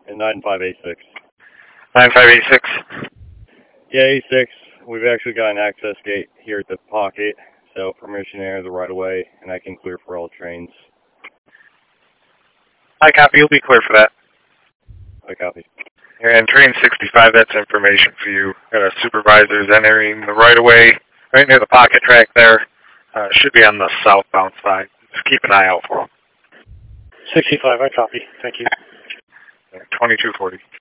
9586. 9586. Yeah, 86. We've actually got an access gate here at the pocket, so permission to enter the right of way, and I can clear for all trains. I copy. You'll be clear for that. I copy. And train 65, that's information for you. Got our supervisors entering the right of way, right near the pocket track there. Should be on the southbound side. Just keep an eye out for them. 65, I copy. Thank you. 2240.